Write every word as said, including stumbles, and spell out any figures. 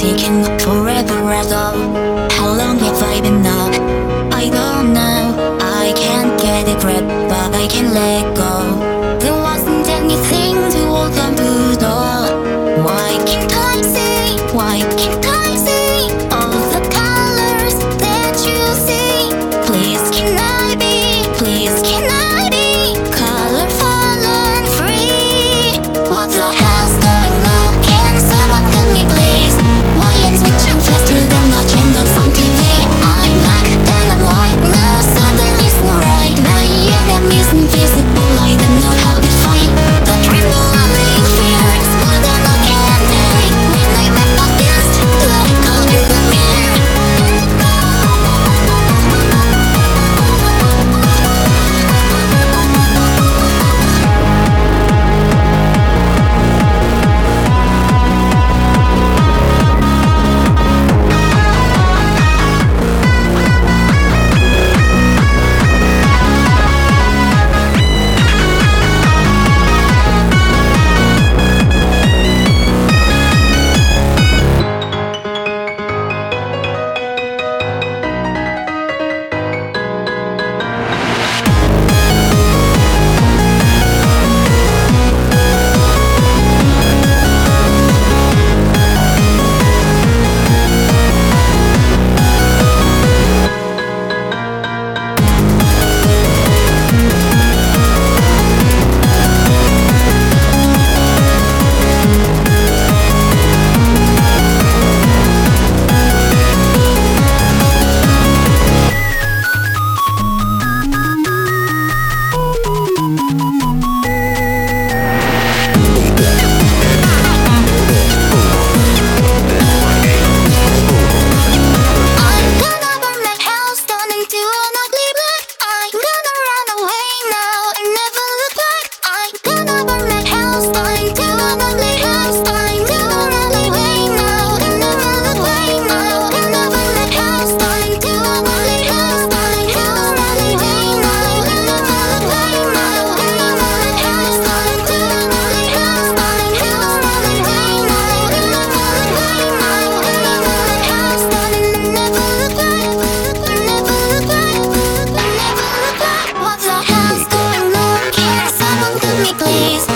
taking forever at all. How long have I been up? I don't know. I can't get a grip, but I can let go. There wasn't anything to hold on to at all. Why can't I see? Why can't I see all the colors that you see? Please can I be? Please can I be colorful and free? What the hell's going on? Can someone tell me please? Why am switching faster than the channels on T V? I'm black and I'm white, no suddenly it's not right. My enemy is invisible, I don't know how to fight. The tremble I'm in fear, it's more than I can take. When I'm up against the cold in the mirror. Please